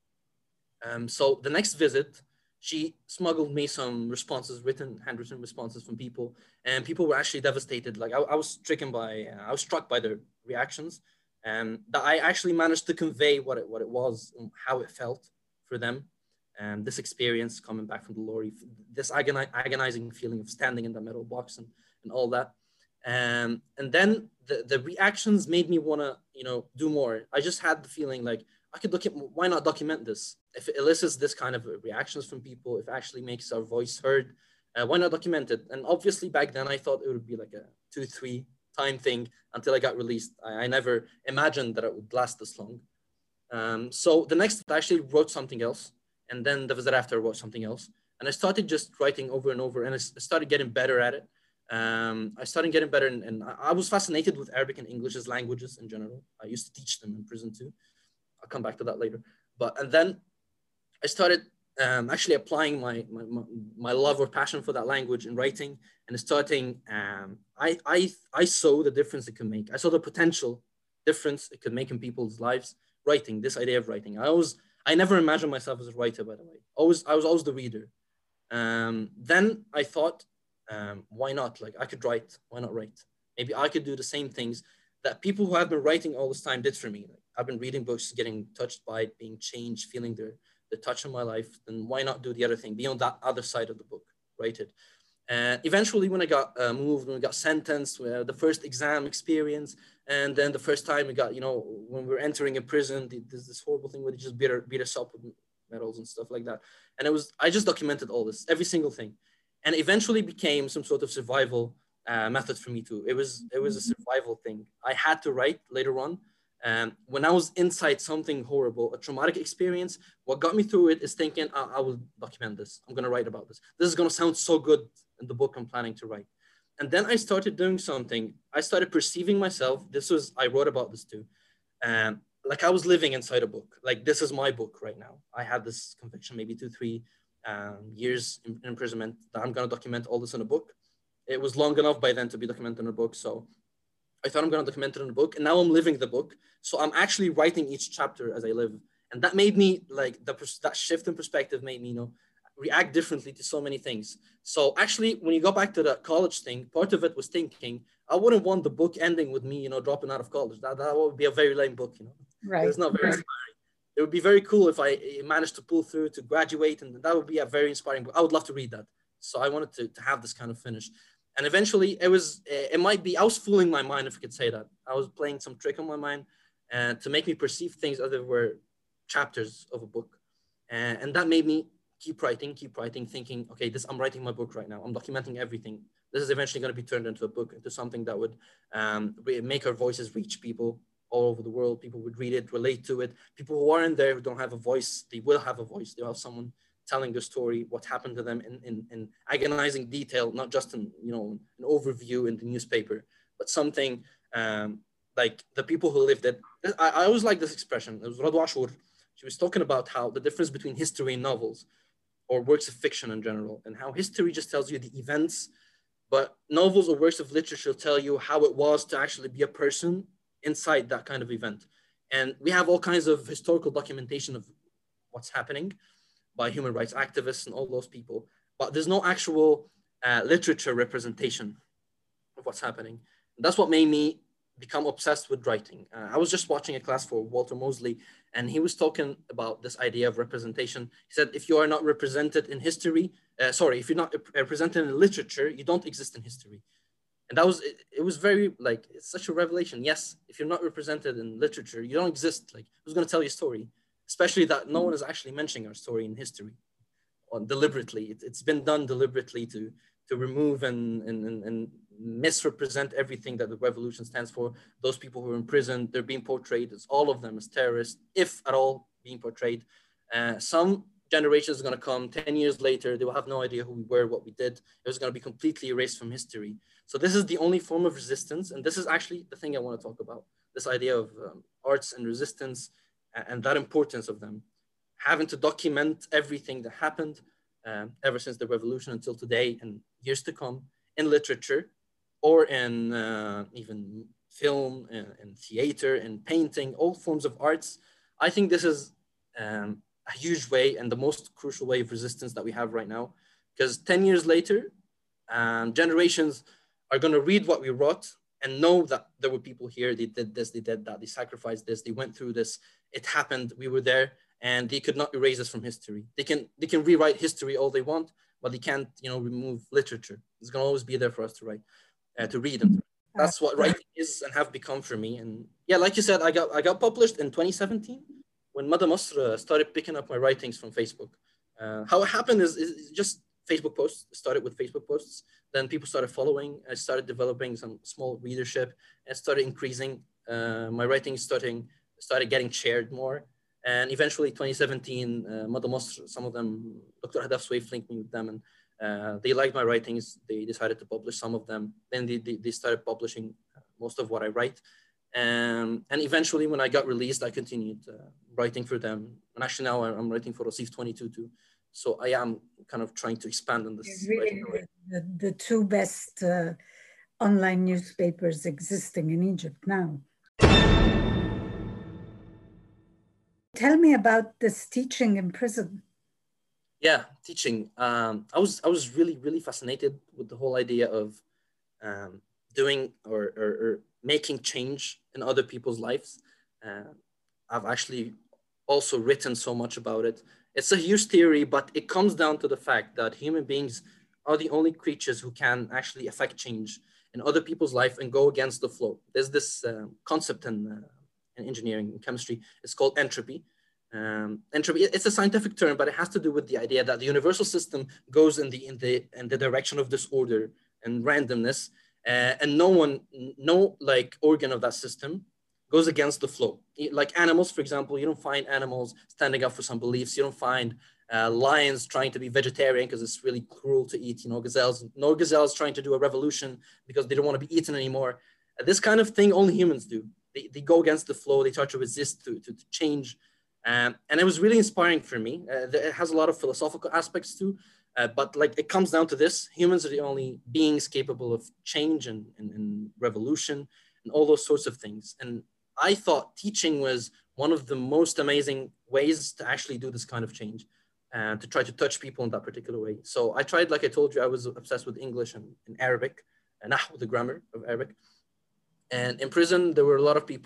So the next visit, she smuggled me some responses, handwritten responses from people, and people were actually devastated. Like I was struck by their reactions, and that I actually managed to convey what it was and how it felt for them. And this experience coming back from the lorry, this agonizing feeling of standing in the metal box and all that. And then the reactions made me want to, do more. I just had the feeling like why not document this? If it elicits this kind of reactions from people, if it actually makes our voice heard, why not document it? And obviously back then I thought it would be like a 2-3 time thing until I got released. I never imagined that it would last this long. So the next, I actually wrote something else. And then the visit after I wrote something else. And I started just writing over and over, and I started getting better at it. I started getting better, and I was fascinated with Arabic and English as languages in general. I used to teach them in prison too. I'll come back to that later. And then I started actually applying my love or passion for that language in writing, and starting, I saw the difference it could make. I saw the potential difference it could make in people's lives, writing, this idea of writing. I never imagined myself as a writer, by the way. I was always the reader. Then I thought, why not? Like I could write, why not write? Maybe I could do the same things that people who have been writing all this time did for me. Like, I've been reading books, getting touched by it, being changed, feeling the touch in my life. Then why not do the other thing, be on that other side of the book, write it. Eventually when I got moved, when we got sentenced, the first exam experience, and then the first time we got, when we were entering a prison, there's this horrible thing where they just beat us up with medals and stuff like that. And I just documented all this, every single thing. And eventually became some sort of survival method for me too. It was a survival thing. I had to write later on. When I was inside something horrible, a traumatic experience, what got me through it is thinking, I will document this. I'm going to write about this. This is going to sound so good in the book I'm planning to write. And then I started doing something. I started perceiving myself. I wrote about this too. Like I was living inside a book. Like this is my book right now. I had this conviction, maybe 2-3 years in imprisonment, that I'm going to document all this in a book. It was long enough by then to be documented in a book. So I thought I'm going to document it in a book, and now I'm living the book. So I'm actually writing each chapter as I live. And that made me like that shift in perspective made me, react differently to so many things. So actually, when you go back to the college thing, part of it was thinking, I wouldn't want the book ending with me, dropping out of college. That would be a very lame book, Right. It was not very inspiring. It would be very cool if I managed to pull through to graduate, and that would be a very inspiring book. I would love to read that. So I wanted to have this kind of finish. And eventually it might be, I was fooling my mind, if I could say that. I was playing some trick on my mind to make me perceive things as if they were chapters of a book. And that made me keep writing, thinking, okay, I'm writing my book right now. I'm documenting everything. This is eventually going to be turned into a book, into something that would make our voices reach people all over the world. People would read it, relate to it. People who aren't there, who don't have a voice, they will have a voice. They'll have someone telling their story, what happened to them in agonizing detail, not just in, an overview in the newspaper, but something like the people who lived it. I always like this expression. It was Radwa Ashur. She was talking about how the difference between history and novels, or works of fiction in general, and how history just tells you the events, but novels or works of literature tell you how it was to actually be a person inside that kind of event. And we have all kinds of historical documentation of what's happening by human rights activists and all those people, but there's no actual literature representation of what's happening. And that's what made me become obsessed with writing. I was just watching a class for Walter Mosley, and he was talking about this idea of representation. He said, if you are not represented in history, if you're not represented in literature, you don't exist in history. And that was, it was very, like, it's such a revelation. Yes, if you're not represented in literature, you don't exist. Like, who's going to tell your story? Especially that no one is actually mentioning our story in history, or deliberately. It's been done deliberately to remove and misrepresent everything that the revolution stands for. Those people who are in prison, they're being portrayed as, all of them, as terrorists, if at all being portrayed. Some generations are going to come 10 years later, they will have no idea who we were, what we did. It was going to be completely erased from history. So this is the only form of resistance. And this is actually the thing I want to talk about, this idea of arts and resistance, and that importance of them, having to document everything that happened ever since the revolution until today and years to come, in literature, or in even film, and theater, and painting, all forms of arts. I think this is a huge way and the most crucial way of resistance that we have right now, because 10 years later, generations are going to read what we wrote and know that there were people here, they did this, they did that, they sacrificed this, they went through this, it happened, we were there, and they could not erase us from history. They can rewrite history all they want, but they can't, remove literature. It's going to always be there for us to write, to read. And that's what writing is and have become for me. And yeah, like you said, I got published in 2017 when Mada Masr started picking up my writings from Facebook. How it happened is just Facebook posts. Started with Facebook posts. Then people started following. I started developing some small readership and started increasing. My writings started getting shared more. And eventually 2017, Mada Masr, some of them, Dr. Hadaf Swaif linked me with them, and they liked my writings. They decided to publish some of them. Then they started publishing most of what I write. And eventually when I got released, I continued writing for them. And actually now I'm writing for Rasif 22 too. So I am kind of trying to expand on this. Really the two best online newspapers existing in Egypt now. Tell me about this teaching in prison. Yeah, teaching. I was really, really fascinated with the whole idea of doing or making change in other people's lives. I've actually also written so much about it. It's a huge theory, but it comes down to the fact that human beings are the only creatures who can actually affect change in other people's life and go against the flow. There's this concept in engineering and chemistry. It's called entropy. Entropy, it's a scientific term, but it has to do with the idea that the universal system goes in the direction of disorder and randomness, and no like organ of that system goes against the flow. Like animals, for example, you don't find animals standing up for some beliefs. You don't find lions trying to be vegetarian because it's really cruel to eat, gazelles. No gazelles trying to do a revolution because they don't want to be eaten anymore. This kind of thing only humans do. They go against the flow. They try to resist, to change. And it was really inspiring for me. It has a lot of philosophical aspects too. But like it comes down to this: humans are the only beings capable of change and revolution and all those sorts of things. And I thought teaching was one of the most amazing ways to actually do this kind of change, and to try to touch people in that particular way. So I tried, like I told you, I was obsessed with English and Arabic, and the grammar of Arabic. And in prison, there were a lot of people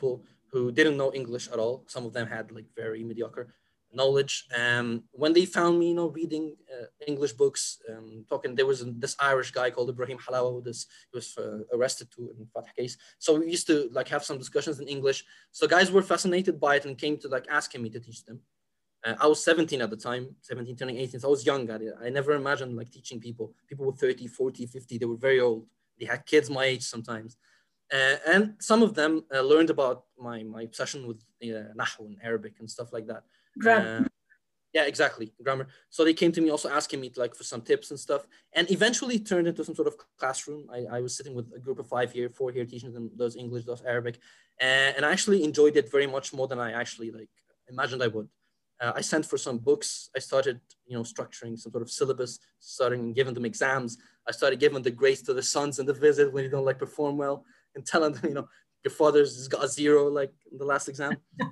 who didn't know English at all. Some of them had like very mediocre knowledge. When they found me, reading English books, talking, there was this Irish guy called Ibrahim Halawa, he was arrested too in Fatah case. So we used to like have some discussions in English. So guys were fascinated by it and came to like asking me to teach them. I was 17 at the time, 17 turning 18. So I was young at it. I never imagined like teaching people. People were 30, 40, 50. They were very old. They had kids my age sometimes. And some of them learned about my obsession with Nahu and Arabic and stuff like that. Yeah, exactly, grammar. So they came to me also asking me for some tips and stuff, and eventually turned into some sort of classroom. I was sitting with a group of 4 here, teaching them those English, those Arabic, and I actually enjoyed it very much more than I actually imagined I would. I sent for some books. I started, structuring some sort of syllabus, starting giving them exams. I started giving the grades to the sons in the visit when you don't perform well, and telling them, your father's got a 0 in the last exam.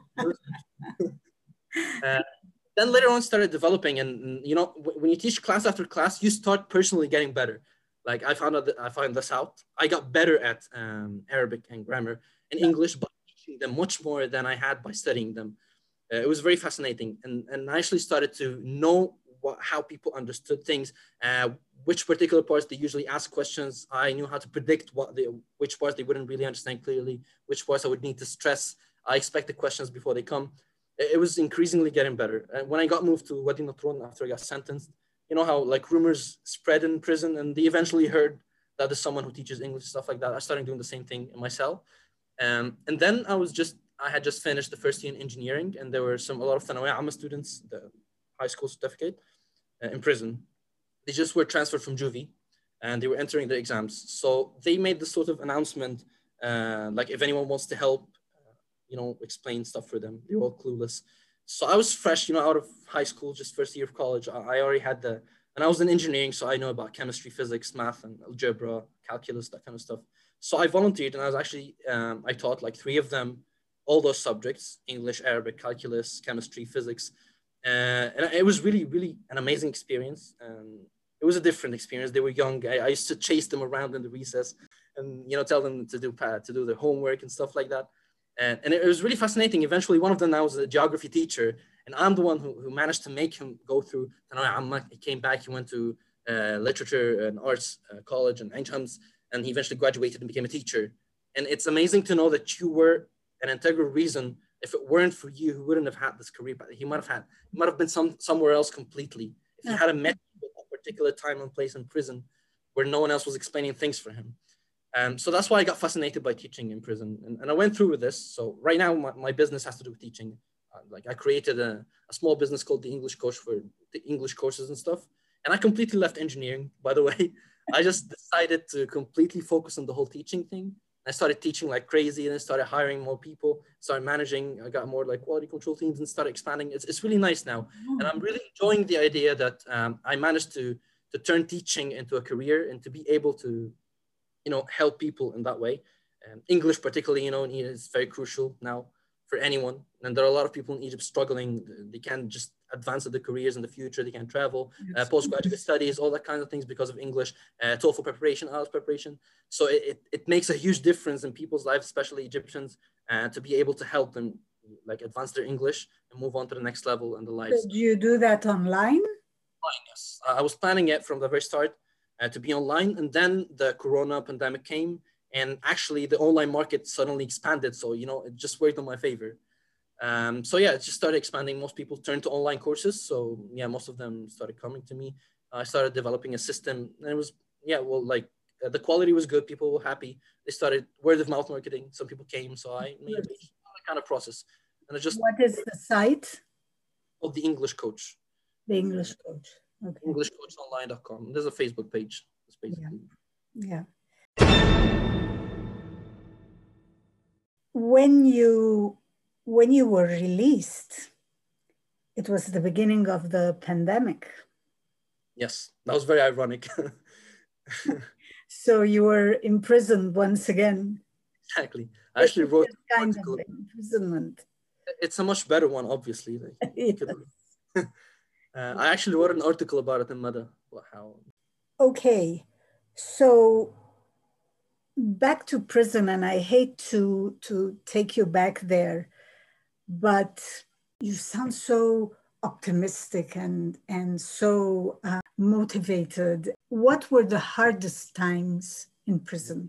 Then later on started developing, and when you teach class after class, you start personally getting better. Like I found this out. I got better at Arabic and grammar and English by teaching them much more than I had by studying them. It was very fascinating, and I actually started to know how people understood things, which particular parts they usually ask questions. I knew how to predict which parts they wouldn't really understand clearly, which parts I would need to stress. I expect the questions before they come. It was increasingly getting better. And when I got moved to Wadi Natron after I got sentenced, you know how rumors spread in prison, and they eventually heard that there's someone who teaches English, stuff like that. I started doing the same thing in my cell. And then I had just finished the first year in engineering, and there were a lot of Thanawiya Amma students, the high school certificate, in prison. They just were transferred from juvie, and they were entering the exams. So they made this sort of announcement, if anyone wants to help, explain stuff for them. They were all clueless. So I was fresh, out of high school, just first year of college. I already had and I was in engineering, so I know about chemistry, physics, math, and algebra, calculus, that kind of stuff. So I volunteered, and I was actually, I taught 3 of them, all those subjects: English, Arabic, calculus, chemistry, physics. And it was really, really an amazing experience. It was a different experience. They were young. I used to chase them around in the recess and, tell them to do their homework and stuff like that. And it was really fascinating. Eventually, one of them now was a geography teacher, and I'm the one who managed to make him go through. He came back, he went to literature and arts college in Ain Shams, and he eventually graduated and became a teacher. And it's amazing to know that you were an integral reason. If it weren't for you, he wouldn't have had this career. But he might have been somewhere else completely. If he had met you at a particular time and place in prison where no one else was explaining things for him. So that's why I got fascinated by teaching in prison. And I went through with this. So right now, my business has to do with teaching. I created a small business called The English Coach for the English courses and stuff. And I completely left engineering, by the way. I just decided to completely focus on the whole teaching thing. I started teaching like crazy, and then started hiring more people, started managing. I got more quality control teams and started expanding. It's really nice now. And I'm really enjoying the idea that I managed to turn teaching into a career and to be able to help people in that way. English particularly, is very crucial now for anyone. And there are a lot of people in Egypt struggling. They can't just advance their careers in the future. They can't travel, postgraduate studies, all that kind of things because of English, TOEFL preparation, IELTS preparation. So it makes a huge difference in people's lives, especially Egyptians, to be able to help them advance their English and move on to the next level in their lives. So do you do that online? Yes. I was planning it from the very start. To be online, and then the corona pandemic came, and actually the online market suddenly expanded, so it just worked in my favor. So yeah, it just started expanding. Most people turned to online courses, so yeah, most of them started coming to me. I started developing a system, and it was the quality was good. People were happy. They started word of mouth marketing. Some people came, so I made that kind of process. And it just what is the site? Called The English Coach. The English Coach. Okay. EnglishCoachOnline.com. There's a Facebook page. It's basically. Yeah. When you were released, it was the beginning of the pandemic. Yes, that was very ironic. So you were imprisoned once again. Exactly. I actually wrote an article. Of imprisonment. It's a much better one, obviously. Yes. I actually wrote an article about it in Mada. How? Okay, so back to prison, and I hate to take you back there, but you sound so optimistic and so motivated. What were the hardest times in prison?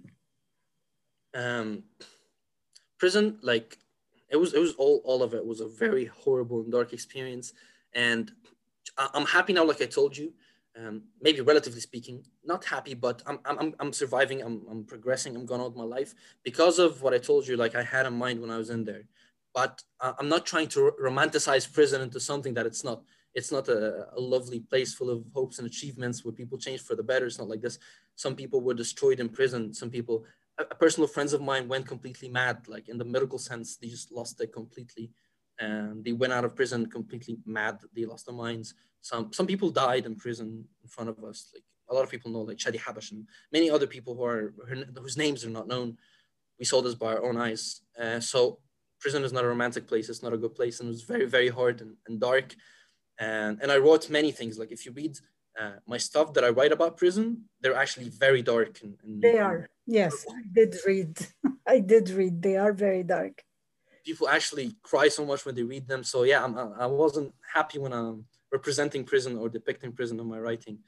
Prison, like it was all of it was a very horrible and dark experience. And I'm happy now, like I told you. Maybe relatively speaking, not happy, but I'm surviving. I'm progressing. I'm going on with my life because of what I told you. Like I had in mind when I was in there, but I'm not trying to romanticize prison into something that it's not. It's not a lovely place full of hopes and achievements where people change for the better. It's not like this. Some people were destroyed in prison. Some people, a personal friends of mine went completely mad, like in the medical sense, they just lost it completely. And they went out of prison completely mad. They lost their minds. Some people died in prison in front of us. Like a lot of people know, like Shadi Habash and many other people whose names are not known. We saw this by our own eyes. So prison is not a romantic place. It's not a good place, and it was very, very hard and dark. And I wrote many things. Like if you read my stuff that I write about prison, they're actually very dark. They are. Yes, I did read. I did read. They are very dark. People actually cry so much when they read them. So yeah, I wasn't happy when I'm representing prison or depicting prison in my writing.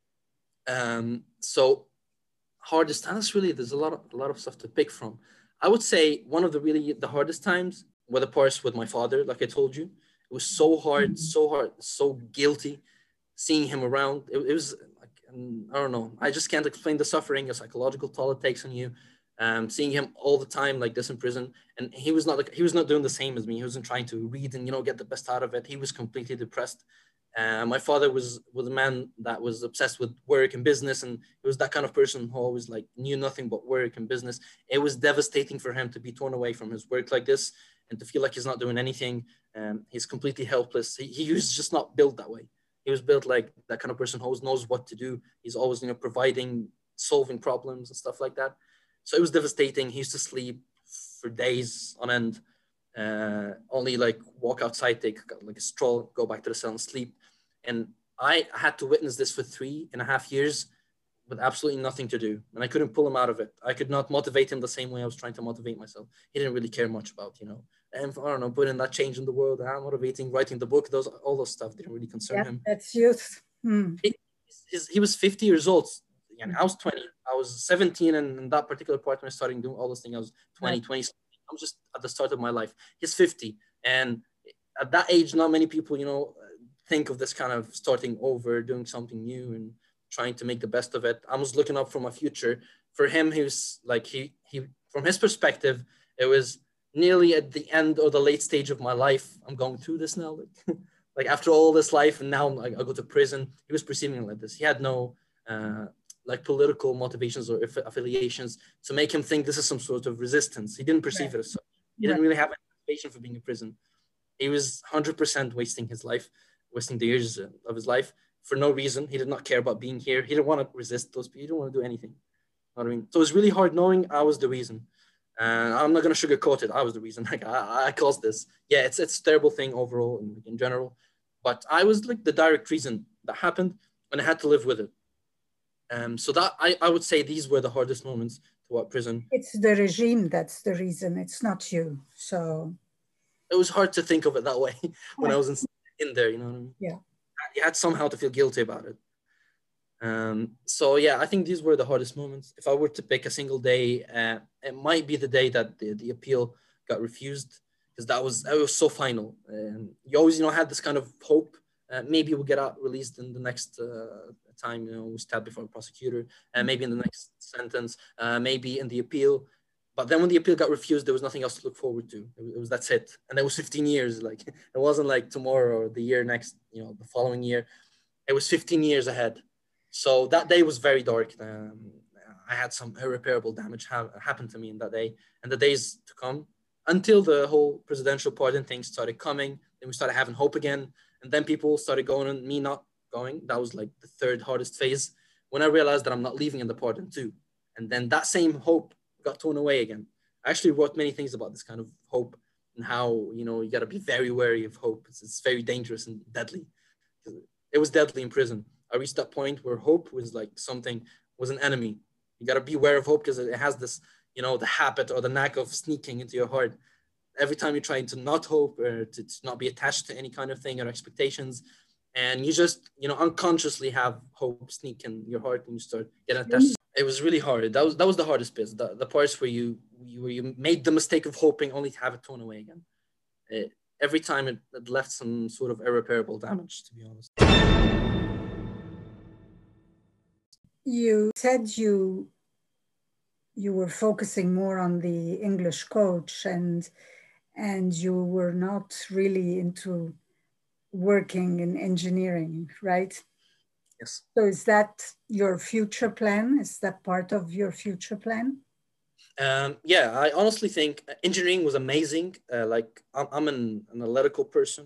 So hardest times, really, there's a lot of stuff to pick from. I would say one of the hardest times were the parts with my father. Like I told you, it was so hard, so guilty seeing him around. It was like, I don't know. I just can't explain the suffering, the psychological toll it takes on you. Seeing him all the time like this in prison, and he was not doing the same as me. He wasn't trying to read and get the best out of it. He was completely depressed. My father was a man that was obsessed with work and business, and he was that kind of person who always like knew nothing but work and business. It was devastating for him to be torn away from his work like this and to feel like he's not doing anything. He's completely helpless. He was just not built that way. He was built like that kind of person who always knows what to do. He's always providing, solving problems and stuff like that. So it was devastating. He used to sleep for days on end. Only like walk outside, take like a stroll, go back to the cell and sleep. And I had to witness this for 3.5 years with absolutely nothing to do. And I couldn't pull him out of it. I could not motivate him the same way I was trying to motivate myself. He didn't really care much about, and I don't know, putting that change in the world, motivating, writing the book, all those stuff didn't really concern him. That's youth. He was 50 years old. And I was 20. I was 17, and in that particular part when I started doing all those things, I was 20, 20. I was just at the start of my life. He's 50. And at that age, not many people, think of this kind of starting over, doing something new and trying to make the best of it. I was looking up for my future. For him, he was like, he from his perspective, it was nearly at the end or the late stage of my life. I'm going through this now. Like after all this life, and now I go to prison. He was perceiving it like this. He had no like political motivations or affiliations to make him think this is some sort of resistance. He didn't perceive it as such. He didn't really have any motivation for being in prison. He was 100% wasting his life, wasting the years of his life for no reason. He did not care about being here. He didn't want to resist those people. He didn't want to do anything. You know what I mean? So it was really hard knowing I was the reason. And I'm not going to sugarcoat it. I was the reason. Like I caused this. Yeah, it's a terrible thing overall in general. But I was like the direct reason that happened, and I had to live with it. So that I would say these were the hardest moments throughout prison. It's the regime that's the reason. It's not you. So it was hard to think of it that way when I was in there. You know what I mean? Yeah. You had somehow to feel guilty about it. So yeah, I think these were the hardest moments. If I were to pick a single day, it might be the day that the appeal got refused, because it was so final. You always had this kind of hope. Maybe we'll get out released in the next time, we stand before a prosecutor, and maybe in the next sentence, maybe in the appeal. But then when the appeal got refused, there was nothing else to look forward to. That's it. And it was 15 years. Like it wasn't like tomorrow or the year next, the following year. It was 15 years ahead. So that day was very dark. I had some irreparable damage happen to me in that day and the days to come, until the whole presidential pardon thing started coming. Then we started having hope again. And then people started going and me not going. That was like the third hardest phase, when I realized that I'm not leaving in the pardon too. And then that same hope got torn away again. I actually wrote many things about this kind of hope and how, you got to be very wary of hope. It's very dangerous and deadly. It was deadly in prison. I reached that point where hope was like was an enemy. You got to be aware of hope because it has this, the habit or the knack of sneaking into your heart. Every time you're trying to not hope or to not be attached to any kind of thing or expectations, and you just, unconsciously have hope sneak in your heart when you start getting attached. It was really hard. That was the hardest bit. The parts where you made the mistake of hoping only to have it torn away again. Every time it left some sort of irreparable damage, to be honest. You said you were focusing more on the English coach and you were not really into working in engineering, right? Yes. So is that your future plan? Is that part of your future plan? Yeah, I honestly think engineering was amazing. I'm an analytical person,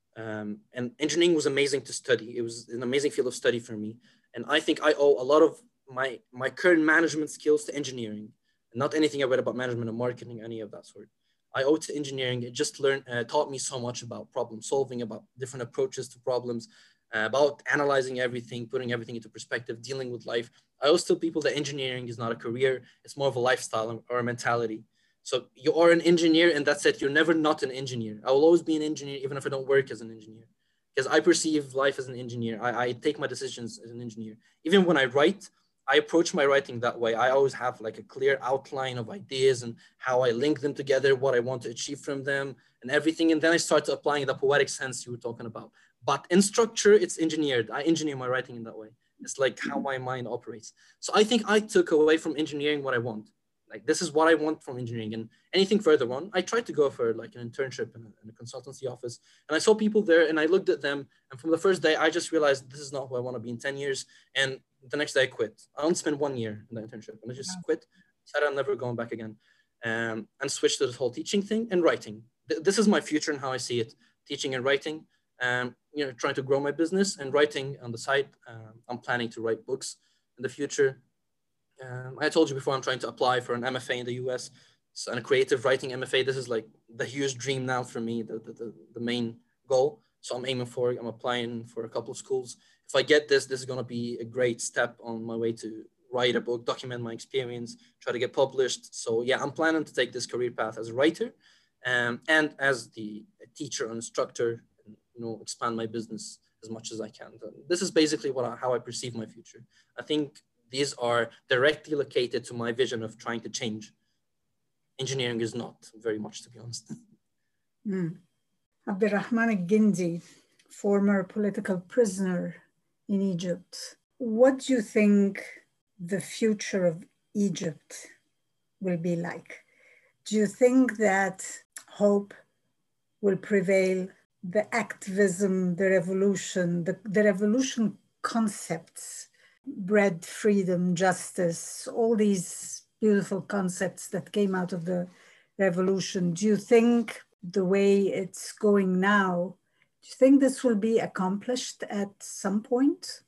and engineering was amazing to study. It was an amazing field of study for me. And I think I owe a lot of my current management skills to engineering, not anything I read about management or marketing, any of that sort. I owe it to engineering. It just taught me so much about problem solving, about different approaches to problems, about analyzing everything, putting everything into perspective, dealing with life. I always tell people that engineering is not a career, it's more of a lifestyle or a mentality. So you are an engineer, and that's it. You're never not an engineer. I will always be an engineer, even if I don't work as an engineer, because I perceive life as an engineer. I take my decisions as an engineer. Even when I write, I approach my writing that way. I always have like a clear outline of ideas and how I link them together, what I want to achieve from them and everything. And then I start applying the poetic sense you were talking about. But in structure, it's engineered. I engineer my writing in that way. It's like how my mind operates. So I think I took away from engineering what I want. Like, this is what I want from engineering. And anything further on, I tried to go for like an internship in a consultancy office. And I saw people there and I looked at them. And from the first day, I just realized this is not who I want to be in 10 years. And the next day I quit. I only spent 1 year in the internship and I just quit. Said I'm never going back again. And switched to this whole teaching thing and writing. This is my future and how I see it. Teaching and writing. Trying to grow my business and writing on the side. I'm planning to write books in the future. I told you before, I'm trying to apply for an MFA in the US. So, and a creative writing MFA. This is like the huge dream now for me, the main goal. So I'm aiming for it. I'm applying for a couple of schools. If I get this is going to be a great step on my way to write a book, document my experience, try to get published. So yeah, I'm planning to take this career path as a writer and as the teacher and instructor, and, expand my business as much as I can. This is basically how I perceive my future. I think these are directly located to my vision of trying to change. Engineering is not very much, to be honest. Abdurrahman al-Guindy, former political prisoner in Egypt. What do you think the future of Egypt will be like? Do you think that hope will prevail? The activism, the revolution, the revolution concepts, bread, freedom, justice, all these beautiful concepts that came out of the revolution. Do you think the way it's going now, do you think this will be accomplished at some point?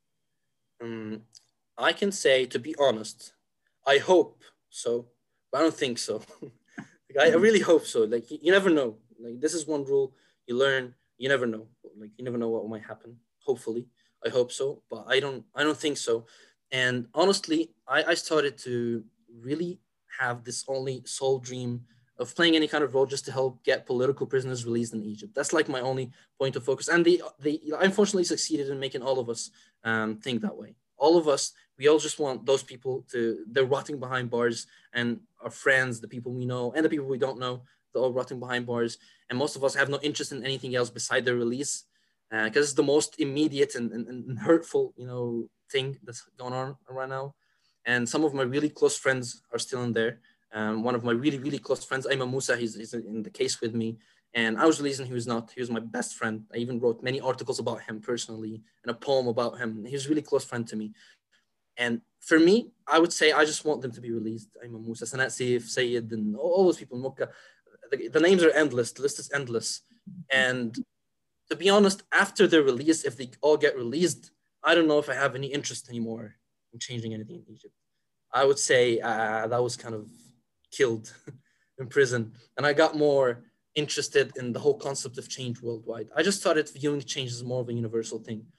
I can say, to be honest, I hope so, but I don't think so. I really hope so. Like, you never know. Like, this is one rule you learn. You never know. Like, you never know what might happen. Hopefully, I hope so, but I don't think so. And honestly, I started to really have this only sole dream of playing any kind of role just to help get political prisoners released in Egypt. That's like my only point of focus. And I unfortunately succeeded in making all of us think that way. All of us, we all just want those people they're rotting behind bars, and our friends, the people we know and the people we don't know, they're all rotting behind bars. And most of us have no interest in anything else beside their release, because it's the most immediate and hurtful, thing that's going on right now. And some of my really close friends are still in there. One of my really, really close friends, Ayman Musa, he's in the case with me. And I was released and he was not. He was my best friend. I even wrote many articles about him personally and a poem about him. He was a really close friend to me. And for me, I would say I just want them to be released. Ayman Musa, Sanat Saif, Sayyid, and all those people in Mecca. The names are endless. The list is endless. And to be honest, after they're released, if they all get released, I don't know if I have any interest anymore in changing anything in Egypt. I would say that was kind of killed in prison. And I got more interested in the whole concept of change worldwide. I just started viewing change as more of a universal thing.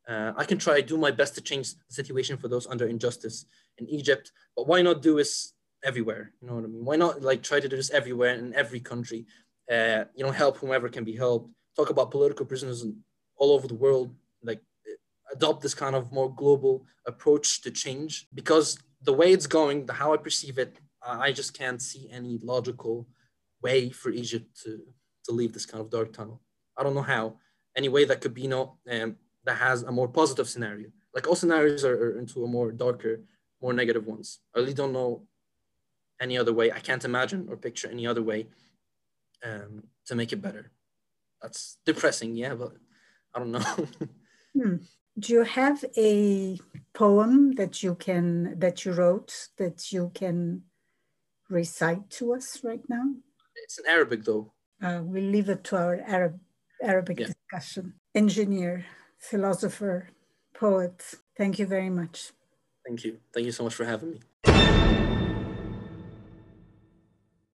I can try do my best to change the situation for those under injustice in Egypt, but why not do this everywhere? You know what I mean? Why not like try to do this everywhere in every country? You know, help whomever can be helped. Talk about political prisoners all over the world. Like adopt this kind of more global approach to change, because the way it's going, how I perceive it, I just can't see any logical way for Egypt to leave this kind of dark tunnel. I don't know how. Any way that could be that has a more positive scenario. Like all scenarios are into a more darker, more negative ones. I really don't know any other way. I can't imagine or picture any other way to make it better. That's depressing, yeah, but I don't know. Do you have a poem that you wrote that you can recite to us right now? It's in Arabic though. We'll leave it to our Arabic discussion. Engineer, philosopher, poet, thank you very much. Thank you. Thank you so much for having me.